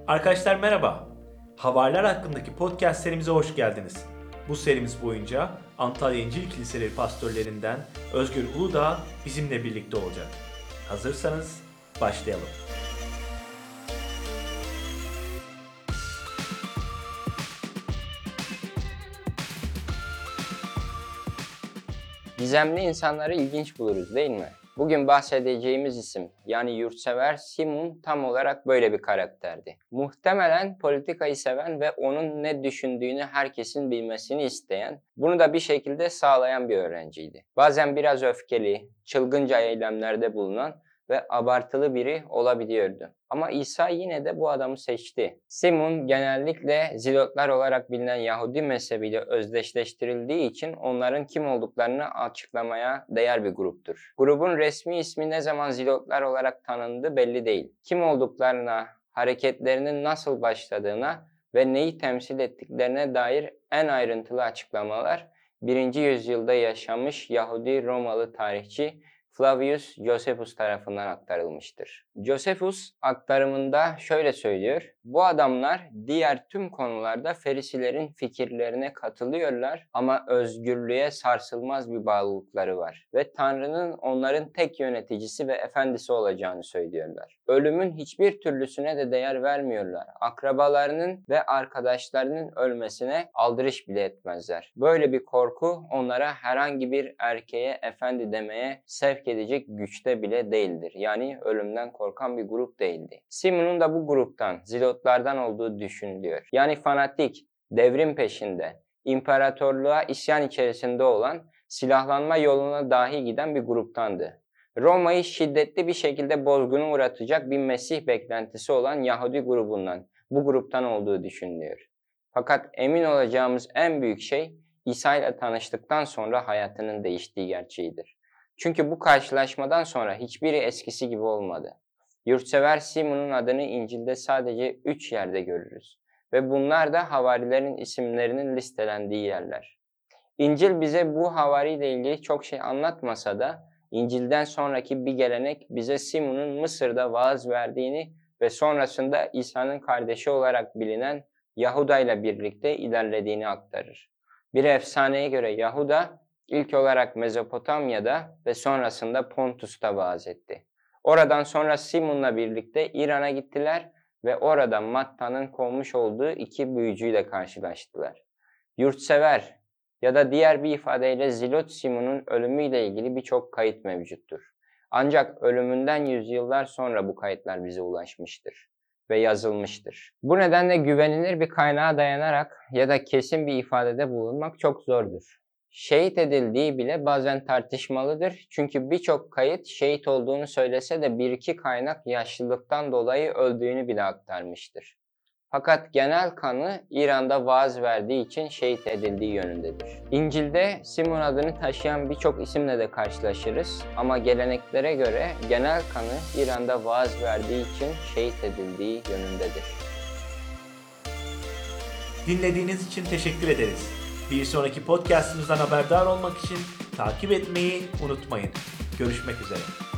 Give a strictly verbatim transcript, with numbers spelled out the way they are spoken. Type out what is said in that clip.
Arkadaşlar merhaba. Havariler hakkındaki podcast serimize hoş geldiniz. Bu serimiz boyunca Antalya İncil Kiliseleri pastörlerinden Özgür Uludağ bizimle birlikte olacak. Hazırsanız başlayalım. Gizemli insanları ilginç buluruz değil mi? Bugün bahsedeceğimiz isim yani yurtsever Simon tam olarak böyle bir karakterdi. Muhtemelen politikayı seven ve onun ne düşündüğünü herkesin bilmesini isteyen, bunu da bir şekilde sağlayan bir öğrenciydi. Bazen biraz öfkeli, çılgınca eylemlerde bulunan ve abartılı biri olabiliyordu. Ama İsa yine de bu adamı seçti. Simon genellikle Zilotlar olarak bilinen Yahudi mezhebiyle özdeşleştirildiği için onların kim olduklarını açıklamaya değer bir gruptur. Grubun resmi ismi ne zaman Zilotlar olarak tanındı belli değil. Kim olduklarına, hareketlerinin nasıl başladığına ve neyi temsil ettiklerine dair en ayrıntılı açıklamalar birinci yüzyılda yaşamış Yahudi Romalı tarihçi Flavius Josephus tarafından aktarılmıştır. Josephus aktarımında şöyle söylüyor: bu adamlar diğer tüm konularda Ferisilerin fikirlerine katılıyorlar ama özgürlüğe sarsılmaz bir bağlılıkları var ve Tanrı'nın onların tek yöneticisi ve efendisi olacağını söylüyorlar. Ölümün hiçbir türlüsüne de değer vermiyorlar. Akrabalarının ve arkadaşlarının ölmesine aldırış bile etmezler. Böyle bir korku onlara herhangi bir erkeğe efendi demeye sevk edecek güçte bile değildir. Yani ölümden korkan bir grup değildi. Simon'un da bu gruptan, Zilotlardan olduğu düşünülüyor. Yani fanatik, devrim peşinde, imparatorluğa isyan içerisinde olan, silahlanma yoluna dahi giden bir gruptandı. Roma'yı şiddetli bir şekilde bozguna uğratacak bir Mesih beklentisi olan Yahudi grubundan, bu gruptan olduğu düşünülüyor. Fakat emin olacağımız en büyük şey, İsa ile tanıştıktan sonra hayatının değiştiği gerçeğidir. Çünkü bu karşılaşmadan sonra hiçbiri eskisi gibi olmadı. Yurtsever Simon'un adını İncil'de sadece üç yerde görürüz. Ve bunlar da havarilerin isimlerinin listelendiği yerler. İncil bize bu havariyle ilgili çok şey anlatmasa da, İncil'den sonraki bir gelenek bize Simon'un Mısır'da vaaz verdiğini ve sonrasında İsa'nın kardeşi olarak bilinen Yahuda ile birlikte ilerlediğini aktarır. Bir efsaneye göre Yahuda, İlk olarak Mezopotamya'da ve sonrasında Pontus'ta vaaz etti. Oradan sonra Simon'la birlikte İran'a gittiler ve orada Matta'nın kovmuş olduğu iki büyücüyle karşılaştılar. Yurtsever ya da diğer bir ifadeyle Zilot Simon'un ölümüyle ilgili birçok kayıt mevcuttur. Ancak ölümünden yüzyıllar sonra bu kayıtlar bize ulaşmıştır ve yazılmıştır. Bu nedenle güvenilir bir kaynağa dayanarak ya da kesin bir ifadede bulunmak çok zordur. Şehit edildiği bile bazen tartışmalıdır. Çünkü birçok kayıt şehit olduğunu söylese de bir iki kaynak yaşlılıktan dolayı öldüğünü bile aktarmıştır. Fakat genel kanı İran'da vaaz verdiği için şehit edildiği yönündedir. İncil'de Simon adını taşıyan birçok isimle de karşılaşırız ama geleneklere göre genel kanı İran'da vaaz verdiği için şehit edildiği yönündedir. Dinlediğiniz için teşekkür ederiz. Bir sonraki podcastımızdan haberdar olmak için takip etmeyi unutmayın. Görüşmek üzere.